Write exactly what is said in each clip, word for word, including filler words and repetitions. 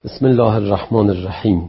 بسم الله الرحمن الرحیم.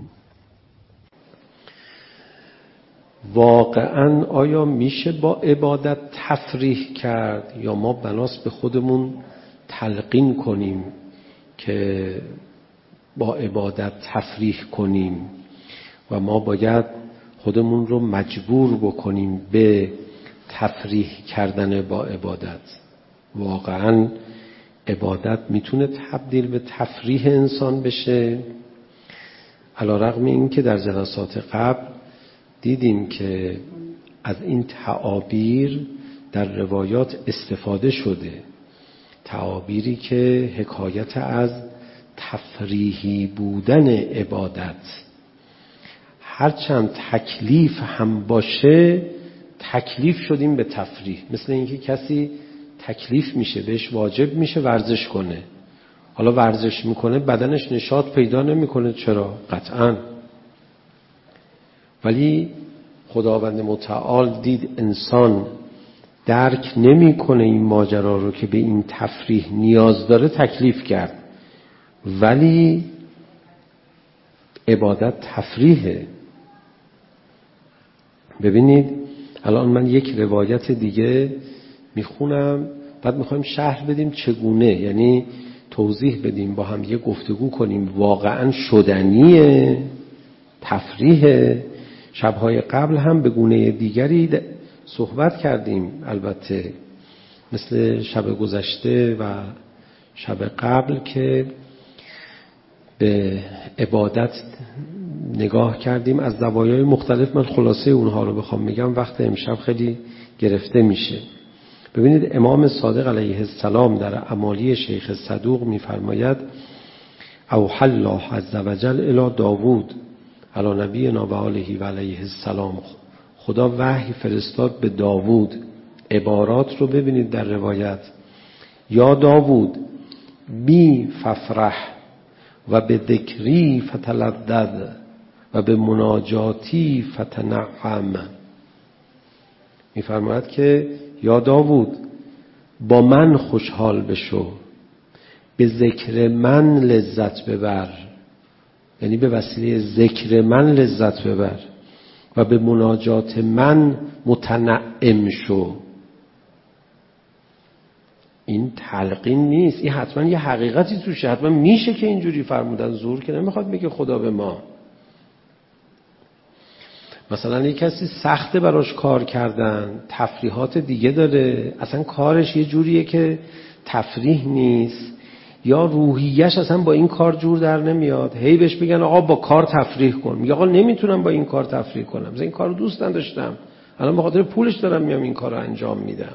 واقعا آیا میشه با عبادت تفریح کرد یا ما بناس به خودمون تلقین کنیم که با عبادت تفریح کنیم و ما باید خودمون رو مجبور بکنیم به تفریح کردن با عبادت؟ واقعا عبادت میتونه تبدیل به تفریح انسان بشه؟ علی رغم این که در جلسات قبل دیدیم که از این تعابیر در روایات استفاده شده، تعابیری که حکایت از تفریحی بودن عبادت، هرچند تکلیف هم باشه تکلیف شدیم به تفریح. مثل اینکه کسی تکلیف میشه، بهش واجب میشه ورزش کنه، حالا ورزش میکنه بدنش نشاط پیدا نمیکنه. چرا؟ قطعاً. ولی خداوند متعال دید انسان درک نمیکنه این ماجرا رو که به این تفریح نیاز داره، تکلیف کرد. ولی عبادت تفریحه. ببینید الان من یک روایت دیگه میخونم، بعد میخوایم شرح بدیم چگونه، یعنی توضیح بدیم، با هم یه گفتگو کنیم واقعا شدنیه، تفریحه. شبهای قبل هم به گونه دیگری صحبت کردیم، البته مثل شب گذشته و شب قبل که به عبادت نگاه کردیم از زوایای مختلف. من خلاصه اونها رو بخوام میگم وقت امشب خیلی گرفته میشه. ببینید امام صادق علیه السلام در اعمالی شیخ صدوق میفرماید اوحی الله عز وجل الی داوود علی نبینا و آله و علیه السلام. خدا وحی فرستاد به داوود. عبارات رو ببینید در روایت: یا داوود بی ففرح و به ذکری فتلذذ و به مناجاتی فتنعم. میفرماید که یا داوود با من خوشحال بشو، به ذکر من لذت ببر، یعنی به وسیله ذکر من لذت ببر، و به مناجات من متنعم شو. این تلقین نیست، این حتما یه حقیقتی توشه، حتما میشه که اینجوری فرمودن، زور که نمیخواد بگه خدا به ما. مثلا یک کسی سخته براش کار کردن، تفریحات دیگه داره، اصلا کارش یه جوریه که تفریح نیست، یا روحیش اصلا با این کار جور در نمیاد، هی بهش بگن آقا با کار تفریح کن، میگه آقا نمیتونم با این کار تفریح کنم، مثلا این کارو دوست نداشتم، الان به خاطر پولش دارم میام این کارو انجام میدم.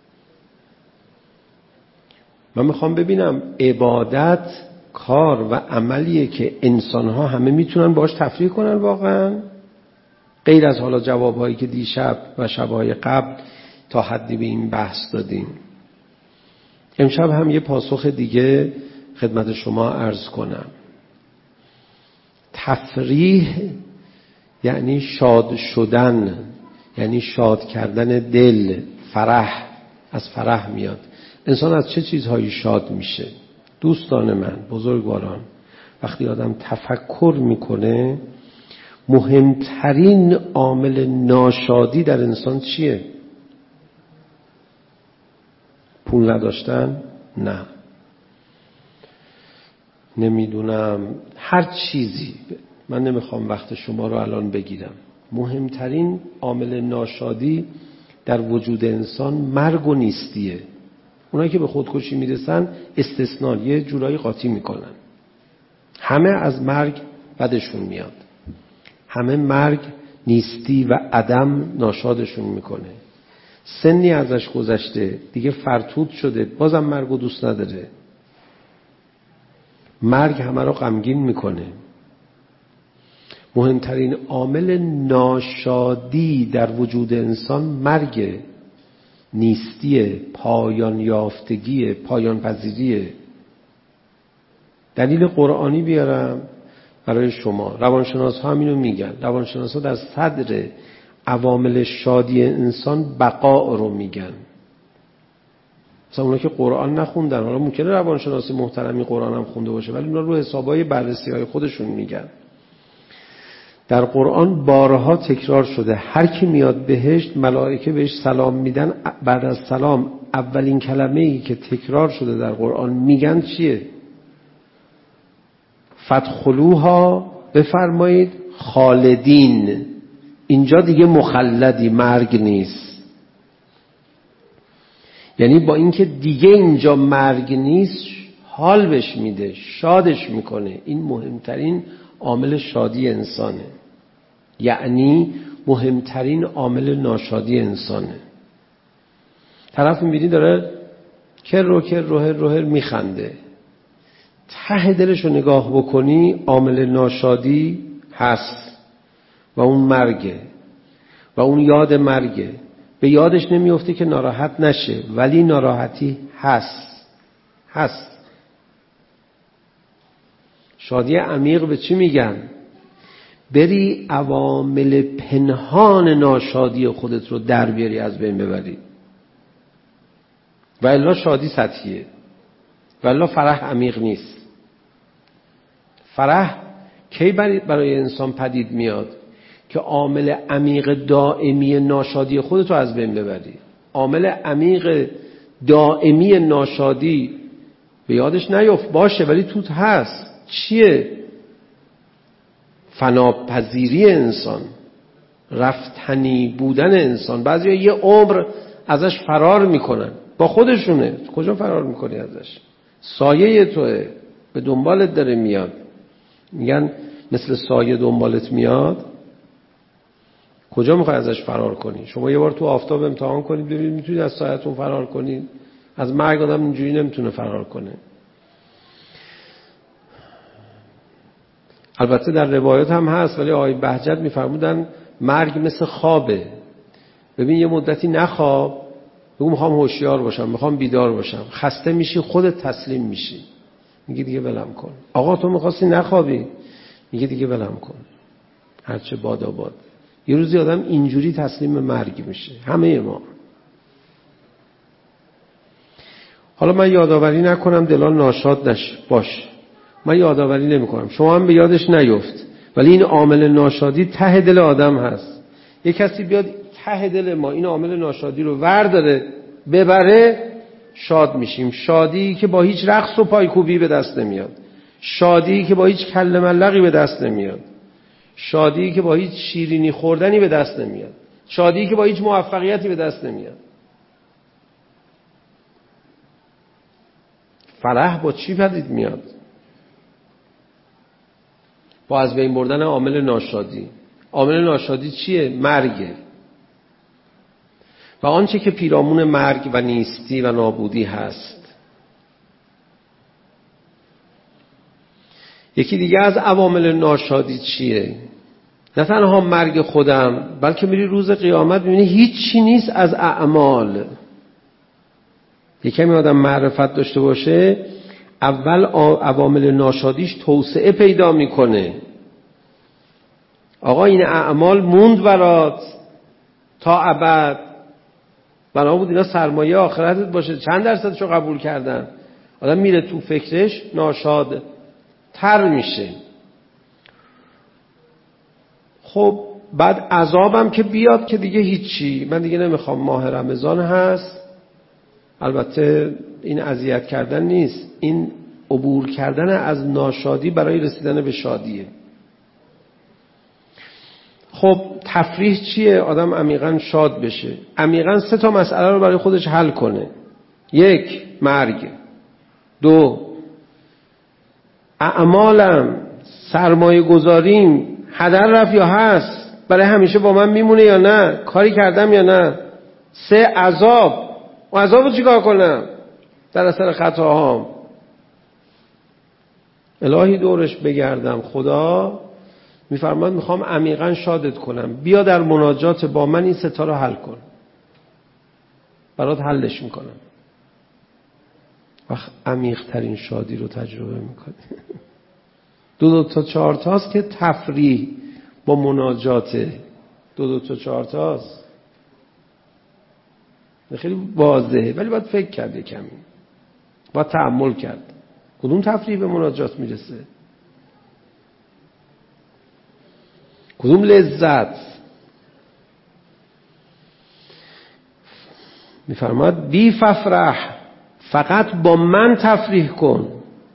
من میخوام ببینم عبادت کار و عملیه که انسانها همه میتونن باش تفریح کنن واقعا، غیر از حالا جوابهایی که دیشب و شبهای قبل تا حدی به این بحث دادیم. امشب هم یه پاسخ دیگه خدمت شما عرض کنم. تفریح یعنی شاد شدن، یعنی شاد کردن دل، فرح، از فرح میاد. انسان از چه چیزهایی شاد میشه؟ دوستان من، بزرگواران، وقتی آدم تفکر میکنه مهمترین عامل ناشادی در انسان چیه؟ پول نداشتن؟ نه. نمیدونم هر چیزی، من نمیخوام وقت شما رو الان بگیرم. مهمترین عامل ناشادی در وجود انسان مرگ و نیستیه. اونایی که به خودکشی میرسن استثناء، یه جورایی قاطی میکنن. همه از مرگ بدشون میاد، همه مرگ، نیستی و عدم ناشادشون میکنه. سنی ازش گذشته دیگه فرتود شده، بازم مرگو دوست نداره. مرگ همه رو غمگین میکنه. مهمترین عامل ناشادی در وجود انسان مرگ، نیستی، پایان یافتگی، پایان پذیریه. دلیل قرآنی بیارم برای شما. روانشناس ها همینو میگن. روانشناس ها در صدر عوامل شادی انسان بقا رو میگن. مثلا اونا که قرآن نخوندن، حالا ممکنه روانشناسی محترمی قرآن هم خونده باشه، ولی اونا رو حسابای بررسی‌های خودشون میگن. در قرآن بارها تکرار شده هر کی میاد بهشت ملائکه بهش سلام میدن، بعد از سلام اولین کلمه‌ای که تکرار شده در قرآن میگن چیه؟ فادخلوها، بفرمایید خالدین. اینجا دیگه مخلدی، مرگ نیست. یعنی با اینکه دیگه اینجا مرگ نیست حال بهش میده، شادش میکنه. این مهمترین عامل شادی انسانه، یعنی مهمترین عامل ناشادی انسانه. طرف میبینی داره کر رو کر روهر روهر میخنده، ته دلشو نگاه بکنی عامل ناشادی هست و اون مرگه و اون یاد مرگه. به یادش نمیفته که ناراحت نشه، ولی ناراحتی هست هست. شادی عمیق به چی میگن؟ بری عوامل پنهان ناشادی خودت رو در بیاری، از بین ببری. و الا شادی سطحیه، و الا فرح عمیق نیست. فرح کی برای انسان پدید میاد؟ که عامل عمیق دائمی ناشادی خودت رو از بین ببری. عامل عمیق دائمی ناشادی به یادش نیفت، باشه ولی توت هست. چیه؟ فناپذیری انسان، رفتنی بودن انسان. بعضی یه عمر ازش فرار میکنن، با خودشونه. کجا فرار میکنی ازش؟ سایه توه، به دنبالت داره میاد. میگن مثل سایه دنبالت میاد. کجا میخوای ازش فرار کنی؟ شما یه بار تو آفتاب امتحان کنید ببینید میتونید از سایه‌تون فرار کنید؟ از مرگ آدم اینجوری نمیتونه فرار کنه. البته در روایات هم هست، ولی آقای بهجت میفرمودن مرگ مثل خوابه. ببین یه مدتی نخواب، بگو میخوام هوشیار باشم، میخوام بیدار باشم. خسته میشی، خودت تسلیم میشی، میگی دیگه ولم کن. آقا تو میخواستی نخوابی، میگه دیگه ولم کن، هرچه باد آباد. یه روزی آدم اینجوری تسلیم مرگ میشه. همه ما. حالا من یادآوری نکنم دلان ناشاد نشه، باش، من یادآوری نمی کنم، شما هم به یادش نیفت، ولی این عامل ناشادی ته دل آدم هست. یه کسی بیاد ته دل ما این عامل ناشادی رو ورداره ببره، شاد میشیم. شادی که با هیچ رقص و پایکوبی به دست نمیاد، شادی که با هیچ کله ملقی به دست نمیاد، شادی که با هیچ شیرینی خوردنی به دست نمیاد، شادی که با هیچ موفقیتی به دست نمیاد. فرح با چی پدید میاد؟ با از بین بردن عامل ناشادی. عامل ناشادی چیه؟ مرگه. و آنچه که پیرامون مرگ و نیستی و نابودی هست. یکی دیگه از عوامل ناشادی چیه؟ نه تنها مرگ خودم، بلکه میری روز قیامت میبینی هیچی نیست از اعمال. یکی می آدم معرفت داشته باشه، اول عوامل ناشادیش توسعه پیدا میکنه. آقا این اعمال موند برات تا ابد، بنا بود اینا سرمایه آخرتت باشه. چند درصدشو قبول کردن؟ آدم میره تو فکرش ناشاد تر میشه. خب بعد عذابم که بیاد که دیگه هیچی، من دیگه نمیخوام. ماه رمضان هست، البته این اذیت کردن نیست، این عبور کردن از ناشادی برای رسیدن به شادیه. خب تفریح چیه؟ آدم عمیقاً شاد بشه، عمیقاً سه تا مسئله رو برای خودش حل کنه. یک، مرگ. دو، اعمالم، سرمایه گذاریم هدر رفت یا هست، برای همیشه با من میمونه یا نه، کاری کردم یا نه. سه، عذاب. و عذاب رو چیکار کنم در اثر خطاهام؟ الهی دورش بگردم. خدا میفرماد میخوام عمیقاً شادت کنم، بیا در مناجات با من این ستا رو حل کن، برات حلش میکنم. وقت عمیق ترین شادی رو تجربه میکنی. دو دو تا چهار تاست که تفریح با مناجاته. دو دو تا چهار تاست. خیلی واضحه، ولی باید فکر کرد کمی، باید تأمل کرد. کدوم تفریح به مناجات میرسه؟ کدوم لذت؟ میفرماد بی ففرح، فقط با من تفریح کن.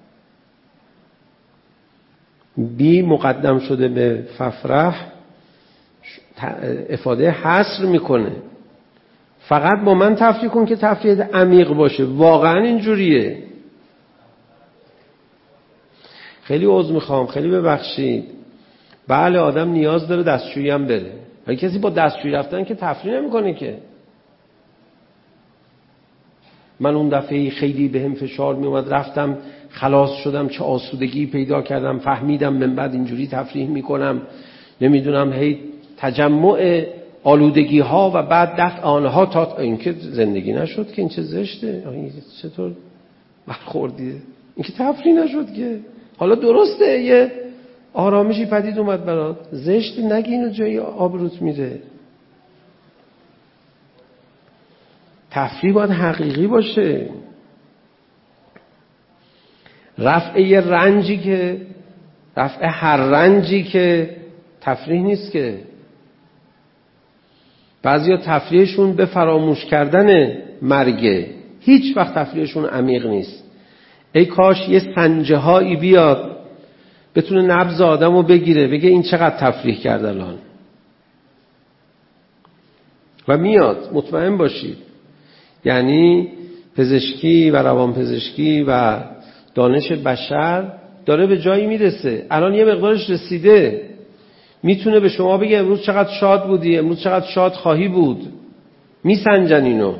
بی مقدم شده به ففرح، افاده حصر میکنه. فقط با من تفریح کن که تفریح عمیق باشه. واقعا اینجوریه. خیلی عذر میخوام، خیلی ببخشید، بله آدم نیاز داره دستشویی هم بره، ولی کسی با دستشویی رفتن که تفریح نمیکنه که. من اون دفعه خیلی بهم فشار میومد، رفتم خلاص شدم، چه آسودگی پیدا کردم، فهمیدم من بعد اینجوری تفریح میکنم، نمیدونم هی تجمع آلودگی ها و بعد دفع آنها تا این که زندگی نشد که. این چه زشته، این چطور برخوردیه، این که تفریح نشد که. حالا درسته یه آرامشی پدید اومد برات، زشتی نگی اینو جایی آبروت میره. تفریح باید حقیقی باشه. رفع یه رنجی که رفع هر رنجی که تفریح نیست که. بعضیا تفریحشون به فراموش کردن مرگه، هیچ وقت تفریحشون عمیق نیست. ای کاش یه سنجه هایی بیاد بتونه نبض آدمو بگیره، بگه این چقدر تفریح کرد الان. و میاد، مطمئن باشید. یعنی پزشکی و روانپزشکی و دانش بشر داره به جایی میرسه، الان یه مقدارش رسیده، میتونه به شما بگه امروز چقدر شاد بودی، امروز چقدر شاد خواهی بود. میسنجن اینو.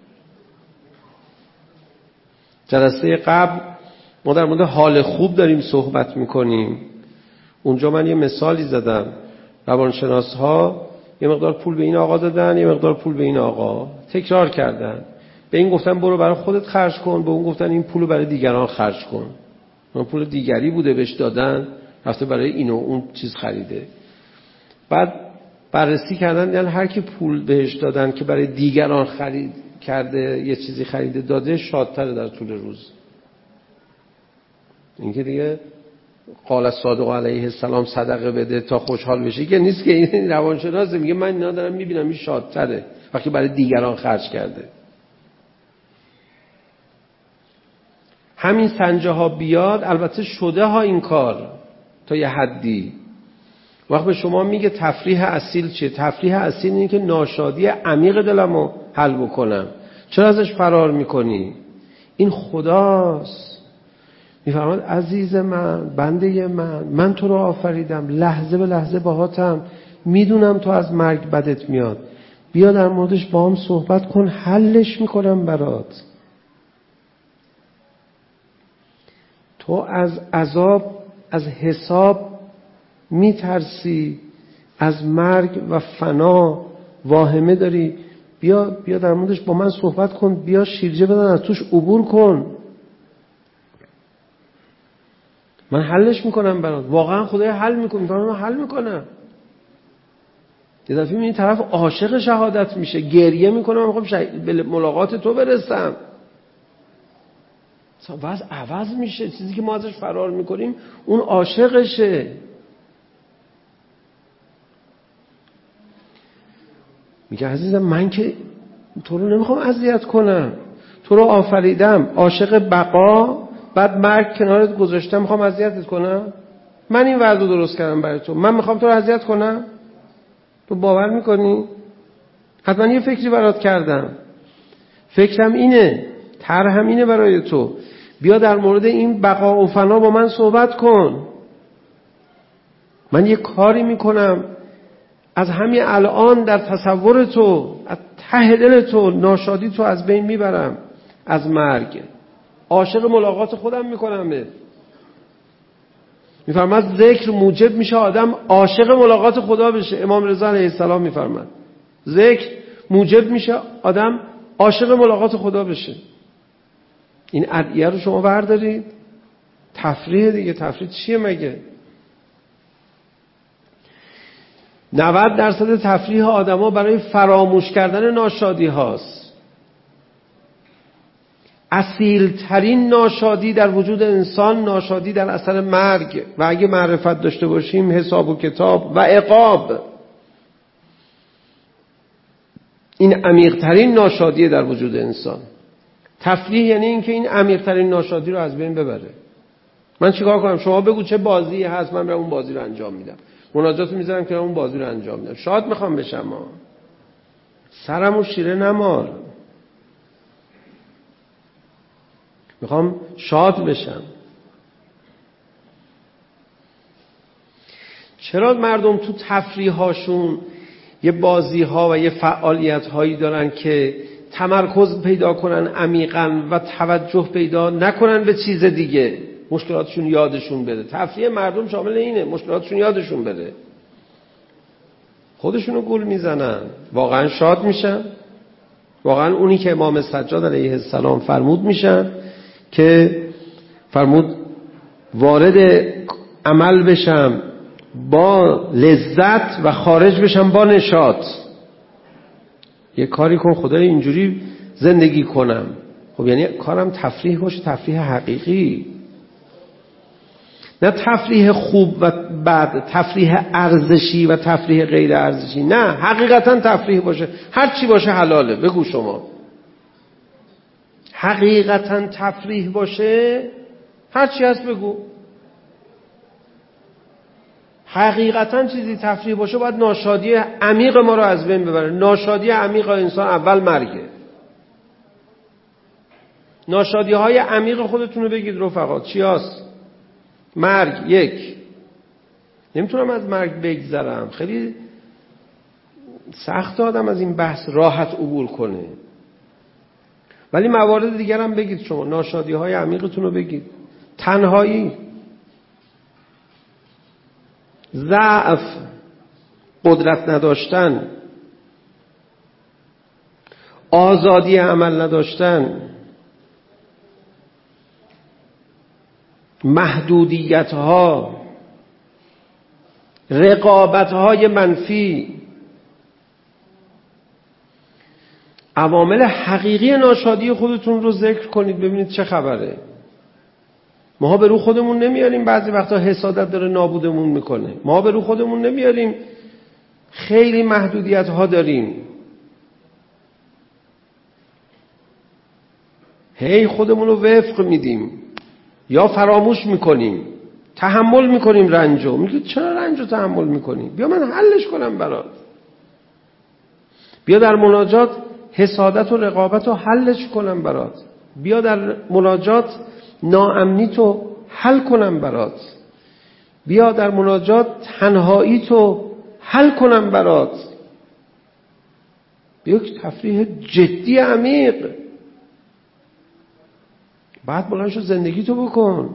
جلسه قبل ما در مورد حال خوب داریم صحبت میکنیم. اونجا من یه مثالی زدم، روانشناس ها یه مقدار پول به این آقا دادن، یه مقدار پول به این آقا، تکرار کردن. به این گفتن برو برای خودت خرج کن، به اون گفتن این پولو برای دیگران خرج کن. اون پول دیگری بوده بهش دادن، رفته برای اینو اون چیز خریده. بعد بررسی کردن، یعنی هر کی پول بهش دادن که برای دیگران خرید کرده، یه چیزی خریده داده، شادتره در طول روز. این که دیگه قال الصادق علیه السلام صدقه بده تا خوشحال بشی که نیست که. این روانشناسه میگه من اینا دارم میبینم این شادتره وقتی برای دیگران خرج کرده. همین سنجه ها بیاد، البته شده ها این کار تا یه حدی. وقت به شما میگه تفریح اصیل چیه؟ تفریح اصیل اینه که ناشادی عمیق دلمو حل بکنم. چرا ازش فرار میکنی؟ این خداست. میفرماد عزیز من، بنده من، من تو رو آفریدم، لحظه به لحظه باهاتم، میدونم تو از مرگ بدت میاد، بیا در موردش با هم صحبت کن، حلش میکنم برات. تو از عذاب، از حساب میترسی، از مرگ و فنا واهمه داری، بیا بیا در موردش با من صحبت کن، بیا شیرجه بدن از توش عبور کن، من حلش میکنم برات. واقعا خدای حل میکنه، من حل میکنم. یه دفعه این طرف عاشق شهادت میشه، گریه میکنه، من میخوام شه... به ملاقات تو برسم. وضع عوض میشه. چیزی که ما ازش فرار میکنیم اون عاشقشه. میگه عزیزم من که تو رو نمیخوام اذیت کنم، تو رو آفریدم عاشق بقا، بعد مرگ کنارت گذاشتم، میخوام اذیتت کنم؟ من این وضع رو درست کردم برای تو، من میخوام تو رو اذیت کنم؟ تو باور میکنی؟ حتما یه فکری برات کردم، فکرم اینه، طرحم اینه برای تو، بیا در مورد این بقا و فنا با من صحبت کن. من یه کاری میکنم از همین الان در تصور تو، از ته دل تو، ناشادی تو از بین میبرم، از مرگ عاشق ملاقات خودم میکنم. میفرماد ذکر موجب میشه آدم عاشق ملاقات خدا بشه. امام رضا علیه السلام میفرماد ذکر موجب میشه آدم عاشق ملاقات خدا بشه. این ادعیه رو شما بردارید. تفریح دیگه، تفریح چیه مگه؟ نود درصد تفریح آدما برای فراموش کردن ناشادی هاست. اصیلترین ناشادی در وجود انسان ناشادی در اثر مرگ و اگه معرفت داشته باشیم حساب و کتاب و عقاب. این عمیق‌ترین ناشادی در وجود انسان. تفریح یعنی این که این عمیق‌ترین ناشادی رو از بین ببره. من چیکار کنم؟ شما بگو چه بازی هست، من برم اون بازی رو انجام میدم. مناجاتو میذارم که اون بازی رو انجام میدم. شاد میخوام بشم ما. سرمو شیره نمال. میخوام شاد بشم. چرا مردم تو تفریح هاشون یه بازی ها و یه فعالیت هایی دارن که تمرکز پیدا کنن عمیقاً و توجه پیدا نکنن به چیز دیگه، مشکلاتشون یادشون بره؟ تفریح مردم شامل اینه، مشکلاتشون یادشون بره. خودشونو گول میزنن، واقعا شاد میشن، واقعا اونی که امام سجاد علیه السلام فرمود میشن که فرمود وارد عمل بشم با لذت و خارج بشم با نشاط. یه کاری کن خدای اینجوری زندگی کنم. خب یعنی کارم تفریح باشه، تفریح حقیقی، نه تفریح خوب و بد، تفریح ارزشی و تفریح غیر ارزشی. نه، حقیقتا تفریح باشه، هر چی باشه حلاله. بگو شما حقیقتا تفریح باشه، هر چی هست بگو. حقیقتا چیزی تفریح باشه باید ناشادی عمیق ما رو از بین ببره. ناشادی عمیق انسان اول مرگه. ناشادی های عمیق خودتون رو بگید رفقا. چی هست؟ مرگ. یک، نمیتونم از مرگ بگذرم. خیلی سخت آدم از این بحث راحت عبور کنه، ولی موارد دیگر هم بگید شما. ناشادی های عمیقتون رو بگید. تنهایی، ضعف، قدرت نداشتن، آزادی عمل نداشتن، محدودیت ها، رقابت های منفی، عوامل حقیقی ناشادی خودتون رو ذکر کنید ببینید چه خبره. ما به رو خودمون نمیاریم، بعضی وقتا حسادت داره نابودمون میکنه. ما به رو خودمون نمیاریم، خیلی محدودیت ها داریم. هی خودمون رو وفق میدیم یا فراموش میکنیم، تحمل میکنیم رنجو. میگه چرا رنجو تحمل میکنی؟ بیا من حلش کنم برات. بیا در مناجات حسادت و رقابت رو حلش کنم برات. بیا در مناجات ناامنی تو حل کنم برات. بیا در مناجات تنهایی تو حل کنم برات. بیا که تفریح جدی عمیق. بعد بلند شو زندگی تو بکن.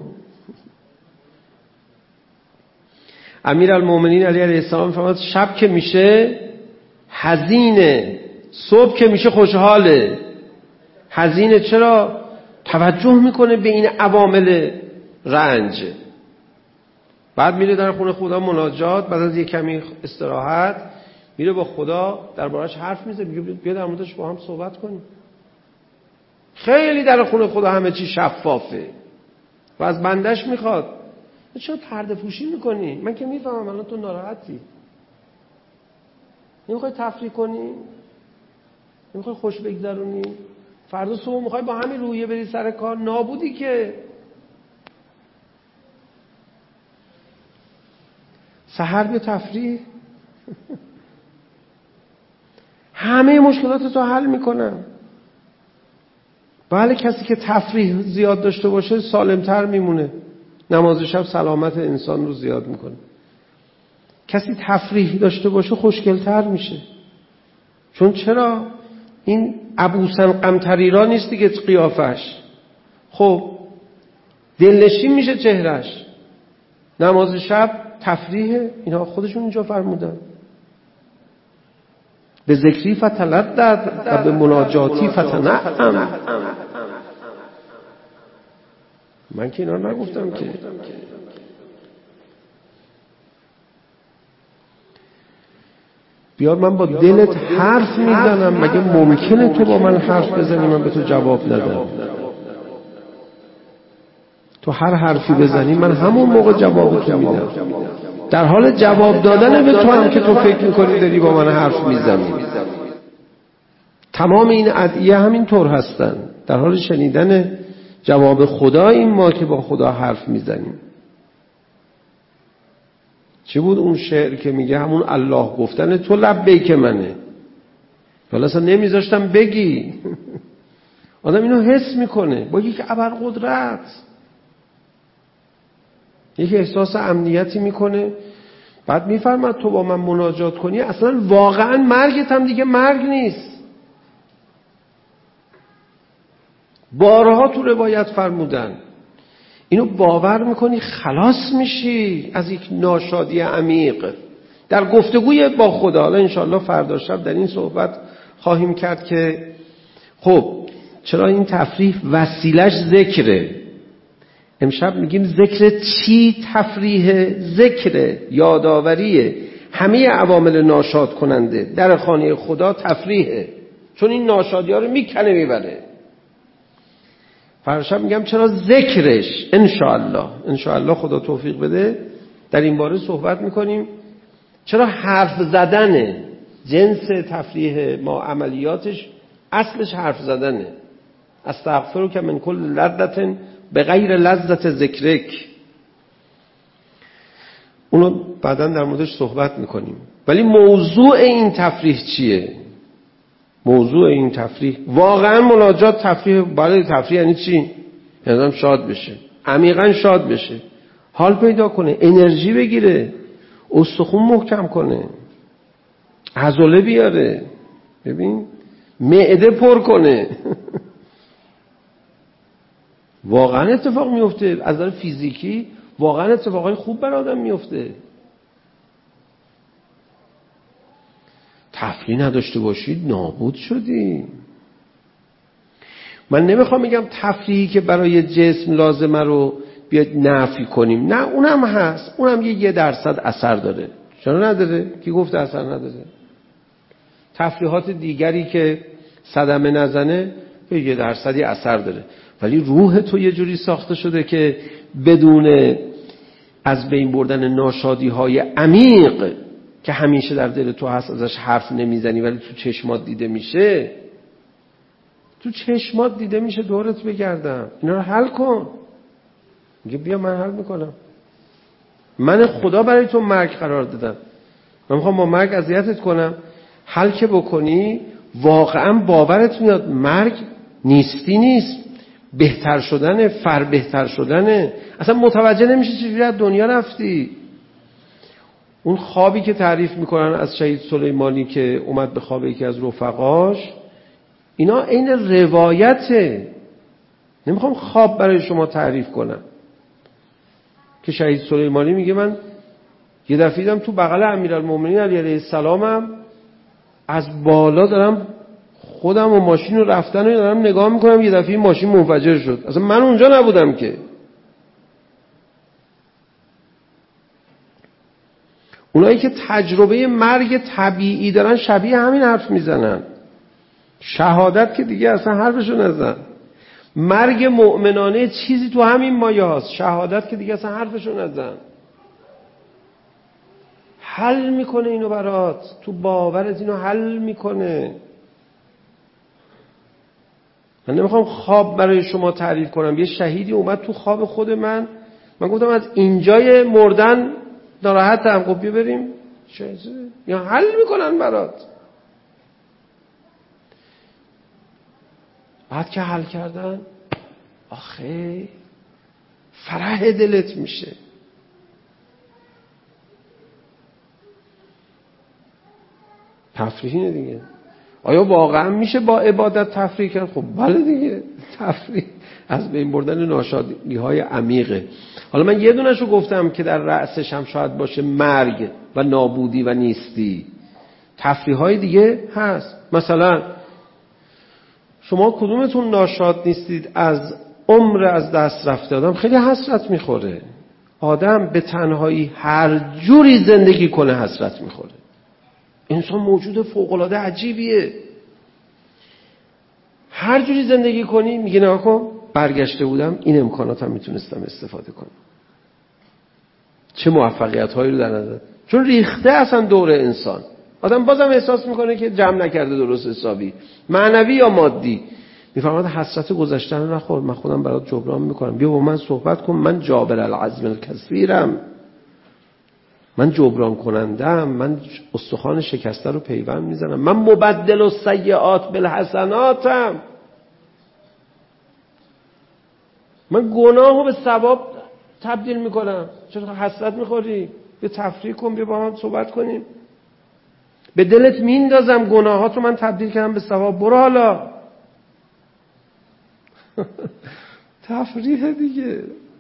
امیرالمومنین علی علیه السلام فرمود شب که میشه حزینه، صبح که میشه خوشحاله. حزینه چرا؟ توجه میکنه به این عوامل رنج. بعد میره در خونه خدا مناجات، بعد از یک کمی استراحت میره با خدا دربارش حرف میزنه، میگه بیا در موردش با هم صحبت کنیم. خیلی در خونه خدا همه چی شفافه و از بندش میخواد چرا پرده پوشی میکنی؟ من که میفهمم الان تو ناراحتی، نمیخوای تفریح کنی، نمیخوای خوش بگذرونی، فردا صبح میخوای با همین رویه بری سر کار، نابودی که. سحر بیا تفریح. همه مشکلات تو حل میکنم. بله، کسی که تفریح زیاد داشته باشه سالمتر میمونه. نماز شب سلامت انسان رو زیاد میکنه. کسی تفریح داشته باشه خوشگلتر میشه. چون چرا؟ این ابوسن قمطریرا نیست دیگه قیافش. خب دلنشین میشه چهرش. نماز شب تفریح، اینا خودشون اینجا فرمودن. به ذکری فتلذذ و به مناجاتی فتنعم. من که اینا نگفتم که. بیار من با دلت حرف میزنم، مگه ممکنه تو با من حرف بزنی من به تو جواب ندم؟ تو هر حرفی بزنی من همون موقع جواب تو میدم. در حال جواب دادن به تو هم که تو فکر میکنی داری با من حرف میزنی. تمام این ادعیه همین طور هستن. در حال شنیدن جواب خدا این ما که با خدا حرف میزنیم. چی بود اون شعر که میگه همون الله گفتن تو لبیک منه. ولی اصلا نمیذاشتم بگی. آدم اینو حس میکنه با یک ابرقدرت، یک احساس امنیتی میکنه. بعد میفرماد تو با من مناجات کنی اصلا واقعا مرگت هم دیگه مرگ نیست. بارها تو روایت فرمودن اینو باور میکنی خلاص میشی از یک ناشادی عمیق در گفتگوی با خدا. حالا انشاءالله فردا شب در این صحبت خواهیم کرد که خب چرا این تفریح وسیلش ذکره. امشب میگیم ذکر چی تفریح؟ ذکر یاداوریه همه عوامل ناشاد کننده در خانه خدا تفریحه، چون این ناشادی ها رو میکنه میبره. فردا شب میگم چرا ذکرش. انشاءالله انشاءالله خدا توفیق بده در این باره صحبت میکنیم. چرا حرف زدنه؟ جنس تفریح ما عملیاتش اصلش حرف زدنه. استغفرک من کل لذت به غیر لذت ذکرک. اونو بعداً در موردش صحبت میکنیم. ولی موضوع این تفریح چیه؟ موضوع این تفریح واقعا مناجات تفریح. برای تفریح یعنی چی؟ یعنی آدم شاد بشه، عمیقاً شاد بشه، حال پیدا کنه، انرژی بگیره، استخون محکم کنه، عضله بیاره، ببین معده پر کنه. واقعا اتفاق میفته از نظر فیزیکی، واقعا اتفاقای خوب بر آدم میفته. تفریح نداشته باشید نابود شدی. من نمیخوام بگم تفریحی که برای جسم لازمه رو بیاد نفی کنیم، نه اونم هست، اونم یه یه درصد اثر داره. چرا نداره؟ کی گفت اثر نداره؟ تفریحات دیگری که صدمه نزنه یه یه درصدی اثر داره، ولی روح تو یه جوری ساخته شده که بدون از بین بردن ناشادی های عمیق که همیشه در دل تو هست ازش حرف نمیزنی ولی تو چشمات دیده میشه، تو چشمات دیده میشه. دورت بگردم اینا رو حل کن. میگه بیا من حل میکنم. من خدا برای تو مرگ قرار دادم، من میخوام با مرگ اذیتت کنم. حل که بکنی واقعا باورت میاد مرگ نیستی نیست، بهتر شدنه، فر بهتر شدنه. اصلا متوجه نمیشه چجوری از دنیا رفتی. اون خوابی که تعریف میکنن از شهید سلیمانی که اومد به خواب یکی از رفقاش، اینا این روایته، نمیخوام خواب برای شما تعریف کنم. که شهید سلیمانی میگه من یه دفعه دیدم تو بغل امیرالمومنین علی علیه السلامم از بالا دارم خودم و ماشین رو رفتن رو دارم نگاه میکنم، یه دفعه ماشین منفجر شد. اصلا من اونجا نبودم که. اونایی که تجربه مرگ طبیعی دارن شبیه همین حرف میزنن. شهادت که دیگه اصلا حرفشو نزن. مرگ مؤمنانه چیزی تو همین مایه هاست. شهادت که دیگه اصلا حرفشو نزن. حل میکنه اینو برات، تو باورت اینو حل میکنه. من نمیخوام خواب برای شما تعریف کنم. یه شهیدی اومد تو خواب خود من، من گفتم از اینجای مردن ناراحتم، خب بیا بریم یا حل میکنن برات. بعد که حل کردن آخه فرح دلت میشه. تفریحینه دیگه. آیا واقعا میشه با عبادت تفریح کرد؟ خب بله دیگه، تفریح از بین بردن ناشادی های عمیقه. حالا من یه دونشو گفتم که در رأسش هم شاید باشه مرگ و نابودی و نیستی. تفریح های دیگه هست. مثلا شما کدومتون ناشاد نیستید از عمر از دست رفته؟ آدم خیلی حسرت میخوره. آدم به تنهایی هر جوری زندگی کنه حسرت میخوره. انسان موجود فوق‌العاده عجیبیه. هر جوری زندگی کنی میگه نه کن برگشته بودم این امکاناتم میتونستم استفاده کنم. چه موفقیت هایی رو در نظر، چون ریخته اصلا دور انسان. آدم بازم احساس میکنه که جمع نکرده درست حسابی، معنوی یا مادی. میفرماد حسرت گذشته رو نخور، من خودم برات جبران میکنم، بیا با من صحبت کن، من جابر العزم الکثیرم، من جبران کنندم، من استخوان شکسته رو پیوند میزنم، من مبدل السیئات بالحسناتم، من گناهو به ثواب تبدیل میکنم. چرا حسرت میخوری؟ بیا تفریح کن، بیا با هم صحبت کنیم. به دلت میندازم گناهات رو من تبدیل کردم به ثواب، برو حالا. تفریح دیگه.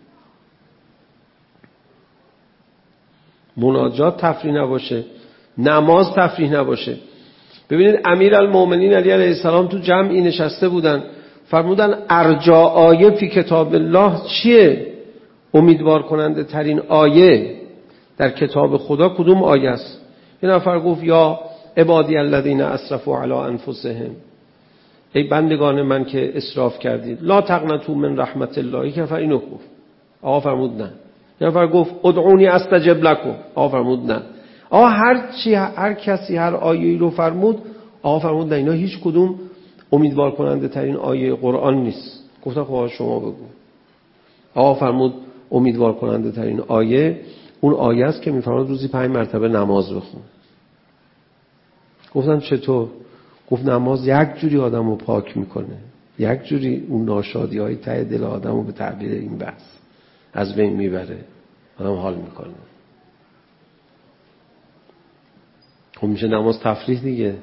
مناجات تفریح نباشه، نماز تفریح نباشه. ببینید امیرالمومنین علی علیه السلام تو جمعی نشسته بودن، فرمودن ارجا آیه فی کتاب الله چیه؟ امیدوار کننده ترین آیه در کتاب خدا کدوم آیه است؟ یه نفر گفت یا عبادی الذین اسرفوا علی انفسهم، ای بندگان من که اسراف کردید، لا تقنطوا من رحمت الله. یک نفر اینو گفت، آقا فرمود نه. یک نفر گفت ادعونی استجب لکم، آقا فرمود نه. آقا هر چی هر کسی هر آیه‌ای رو فرمود، آقا فرمود نه، اینا هیچ کدوم امیدوار کننده ترین آیه قرآن نیست. گفتم خب شما بگو. آقا فرمود امیدوار کننده ترین آیه اون آیه است که میفرماد روزی پنج مرتبه نماز بخون. گفتم چطور؟ گفت نماز یک جوری آدم رو پاک میکنه، یک جوری اون ناشادی های ته دل آدم رو به تعبیر این بحث از بین میبره، آدم حال میکنه. خب میشه نماز تفریح دیگه.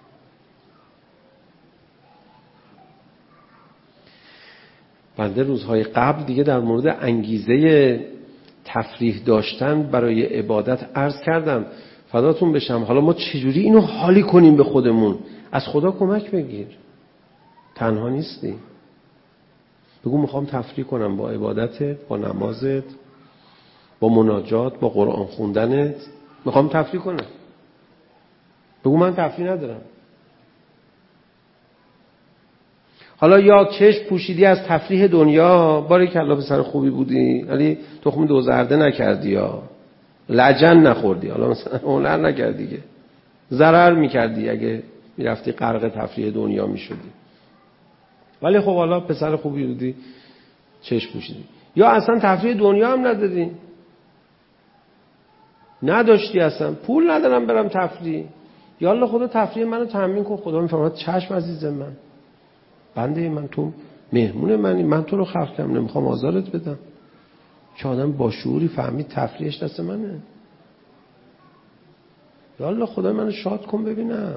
بنده روزهای قبل دیگه در مورد انگیزه تفریح داشتن برای عبادت عرض کردم، فداتون بشم. حالا ما چجوری اینو حالی کنیم به خودمون؟ از خدا کمک بگیر، تنها نیستی. بگو میخوام تفریح کنم با عبادتت، با نمازت، با مناجات، با قرآن خوندنت، میخوام تفریح کنم. بگو من تفریح ندارم. حالا یا چشم پوشیدی از تفریح دنیا، باریکلا پسر خوبی بودی ولی تخم دوزرده نکردی یا لجن نخوردی، حالا مثلا هنر نکردی دیگه، ضرر میکردی اگه میرفتی غرق تفریح دنیا میشدی. ولی خب حالا پسر خوبی بودی چشم پوشیدی. یا اصلا تفریح دنیا هم ندادی، نداشتی، اصلا پول ندارم برم تفریح. یا الله خدا تفریح منو تامین کن. خدا میفرماد چشم عزیز من، بنده من، تو مهمون منی، من تو رو خلق کردم، نمیخوام آزارت بدم. چه آدم با شعوری فهمید تفریحش دست منه. یا الله خدا منو شاد کن ببینم.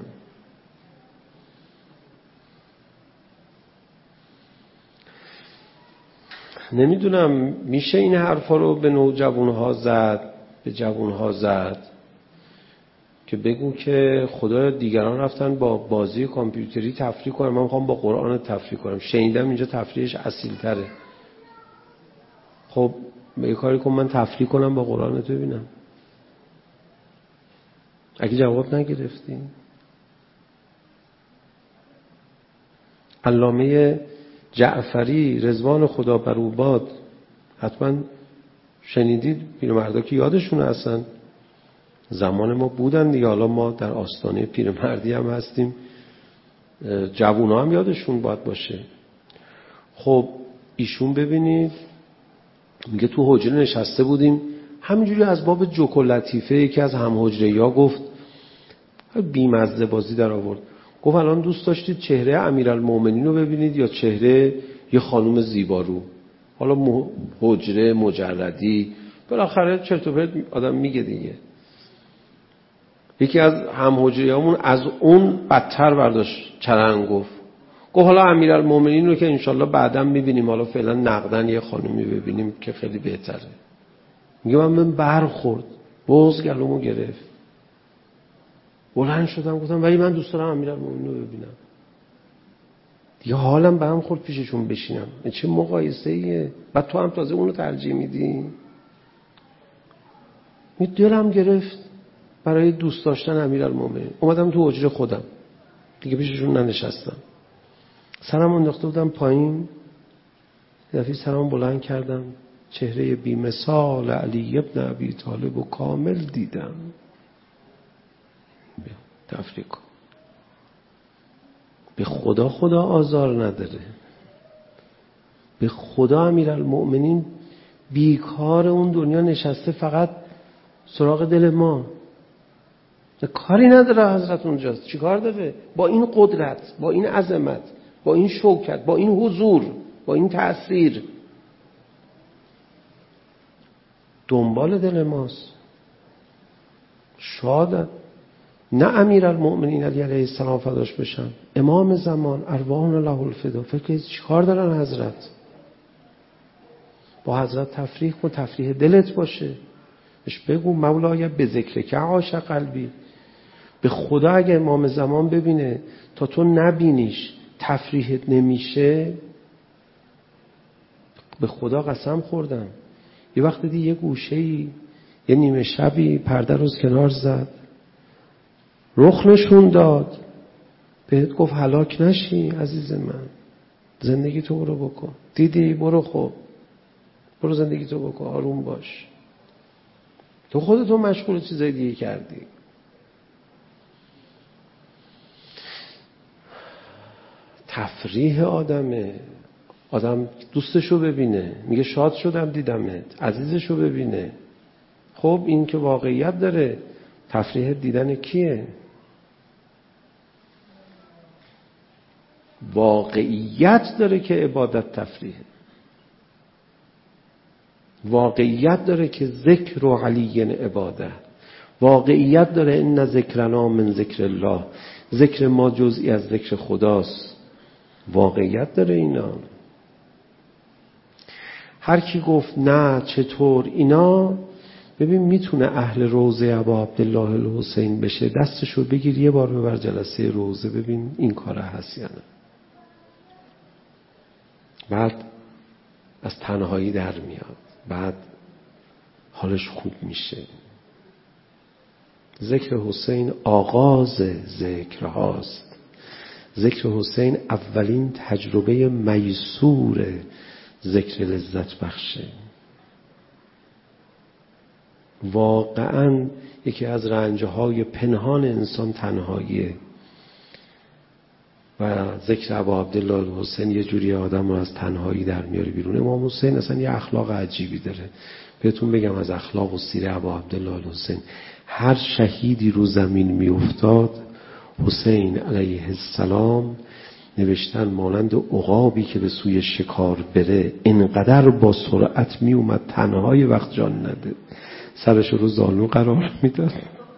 نمیدونم میشه این حرفا رو به نوجوانها زد، به جوانها زد که بگو که خدا دیگران رفتن با بازی کامپیوتری تفریح کنن، من میخوام با قرآن تفریح کنم. شنیدم اینجا تفریحش اصیل تره. خب به کاری کن من تفریح کنم با قرآن تو ببینم. اگه جواب نگرفتی، علامه جعفری رضوان خدا بر او باد، حتما شنیدید، پیرمردا که یادشونه اصلا زمان ما بودن دیگه. حالا ما در آستانه پیرمردی هم هستیم، جوونا هم یادشون باید باشه. خب ایشون ببینید میگه تو حجره نشسته بودیم، همینجوری از باب جوک و لطیفه یکی از همحجره‌ها گفت، بی‌مزه بازی در آورد، گفت الان دوست داشتید چهره امیرالمومنین رو ببینید یا چهره یه خانم زیبارو؟ حالا حجره مجردی بالاخره چرت و پرت آدم میگه دیگه. یکی از همحجریامون از اون بدتر برداشت چرند گفت، گفت حالا امیرالمومنین رو که انشالله بعداً میبینیم، حالا فعلا نقدن یه خانمی ببینیم که خیلی بهتره. میگه من من برخورد، بغض گلومو گرفت، بلند شدم گفتم ولی من دوست دارم امیرالمومنین رو ببینم. دیگه حالم به هم خورد پیششون بشینم. چه مقایسه ایه؟ بعد تو هم تازه اونو ترجیح میدی؟ می دلم گرفت برای دوست داشتن امیرالمومنین. اومدم تو حجره خودم، دیگه پیششون ننشستم، سرم انداخته بودم پایین، دفعه سرم بلند کردم، چهره بی‌مثال علی ابن ابی طالب و کامل دیدم. تفریق کن. به خدا خدا آزار نداره. به خدا امیرالمؤمنین بیکار اون دنیا نشسته فقط سراغ دل ما. کاری نداره حضرت اونجاست. چی کار داره؟ با این قدرت، با این عظمت، با این شوکت، با این حضور، با این تأثیر دنبال دل ماست. شاید نه امیرالمؤمنین علی علیه السلام فداش بشن، امام زمان ارواحنا له الفدا، فکر چی کار دارن حضرت؟ با حضرت تفریح کن، تفریح دلت باشه. بهش بگو مولای به ذکر که عاشق قلبی. به خدا اگه امام زمان ببینه تا تو نبینیش تفریحت نمیشه، به خدا قسم خوردم. یه وقت دی یه گوشه‌ای یه نیمه شبی پرده روز کنار زد، رخ نشون داد، بهت گفت هلاک نشی عزیز من، زندگی تو برو بکن. دیدی؟ برو خب برو زندگی تو بکن، آروم باش. تو خودتو مشغول چیزای دیگه کردی. تفریح آدمه. آدم دوستشو ببینه، میگه شاد شدم دیدمت، عزیزشو ببینه. خب این که واقعیت داره. تفریح دیدن کیه؟ واقعیت داره که عبادت تفریح، واقعیت داره که ذکر و علی عباده، واقعیت داره ان ذکرنا من ذکر الله، ذکر ما جزئی از ذکر خداست. واقعیت داره اینا. هر کی گفت نه چطور اینا، ببین میتونه اهل روضه ابا عبدالله الحسین بشه، دستشو بگیر یه بار ببر جلسه روضه ببین این کاره هست یا نه. بعد از تنهایی در میاد، بعد حالش خوب میشه. ذکر حسین آغاز ذکر هاست. ذکر حسین اولین تجربه میسور ذکر لذت بخشه. واقعا یکی از رنجهای پنهان انسان تنهاییه و ذکر ابا عبدالله الحسین یه جوری آدم رو از تنهایی در میاره بیرون. امام حسین اصلا یه اخلاق عجیبی داره. بهتون بگم از اخلاق و سیره ابا عبدالله الحسین، هر شهیدی رو زمین می افتاد حسین علیه السلام نوشتن مانند عقابی که به سوی شکار بره اینقدر با سرعت می اومد تنهای وقت جان نده، سرش رو زانو قرار میداد.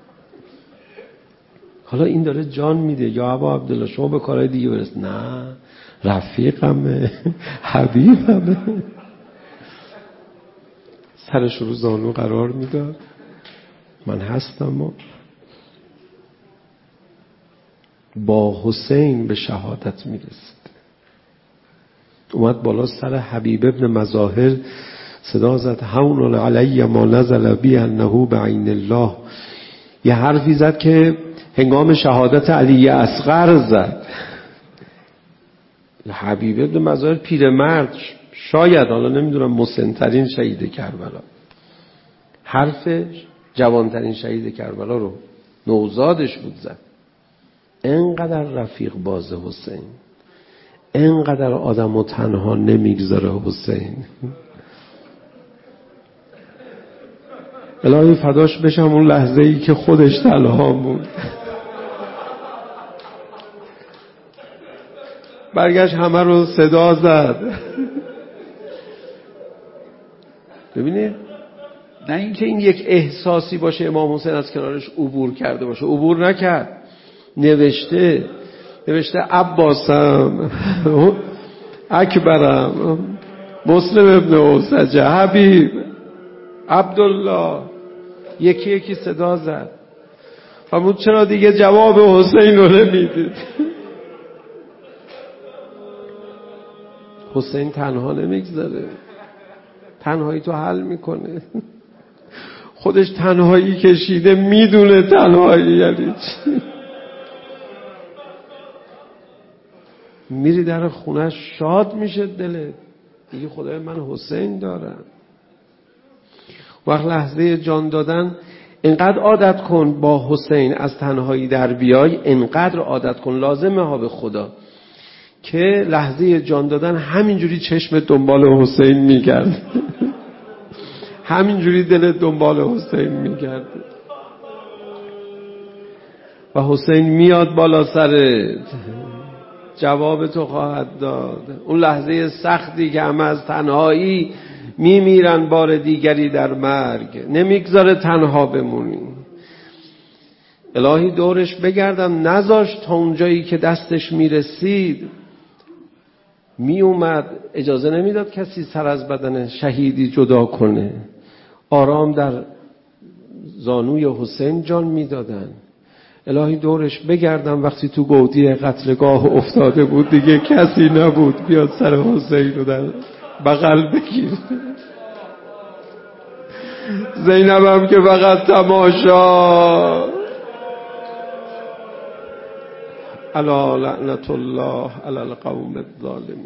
حالا این داره جان میده، یا ابا عبدالله شما به کارهای دیگه برس. نه رفیقمه، حبیبمه. سرش رو زانو قرار میداد، من هستم. و با حسین به شهادت میرسید. اومد بالا سر حبیب ابن مظاهر صدا زد هون علی ما نزل بی انه بعین الله. یه حرفی زد که هنگام شهادت علی اصغر زد. حبیب ابن مظاهر پیرمرد، شاید حالا نمیدونم مسن‌ترین شهید کربلا، حرف جوانترین شهید کربلا رو نوزادش بود زد. اینقدر رفیق باز حسین، اینقدر آدمو تنها نمیگذاره حسین. الهی فداش بشم اون لحظه ای که خودش تنها بود، برگشت همه رو صدا زد. ببینید نه اینکه این یک احساسی باشه امام حسین از کنارش عبور کرده باشه، عبور نکرد. نوشته نوشته عباسم، اکبرم، مسلم ابن اوسجه، حبیب، عبدالله، یکی یکی صدا زد. فرمود چرا دیگه جواب حسین رو نمیدید؟ حسین تنها نمیگذاره، تنهایی تو حل میکنه. خودش تنهایی کشیده، میدونه تنهایی یعنی چی. میری در خونش شاد میشه دلت، دیگه خدای من حسین دارم. وقت لحظه جان دادن انقدر عادت کن با حسین از تنهایی در بیای، انقدر عادت کن، لازمه ها به خدا، که لحظه جان دادن همینجوری چشم دنبال حسین میگرد همینجوری دل دنبال حسین میگرد و حسین میاد بالا سرت، جواب تو خواهد داد. اون لحظه سختی که همه از تنهایی میمیرن بار دیگری در مرگ، نمیگذاره تنها بمونی. الهی دورش بگردم، نذاشت تا اونجایی که دستش میرسید میومد، اجازه نمیداد کسی سر از بدن شهیدی جدا کنه. آرام در زانوی حسین جان میدادن. الهی دورش بگردم وقتی تو گودی قتلگاه افتاده بود دیگه کسی نبود بیاد سر حسین رو در بغل بگیر. زینبم که فقط تماشا. الا لعنت الله علی القوم الظالمین.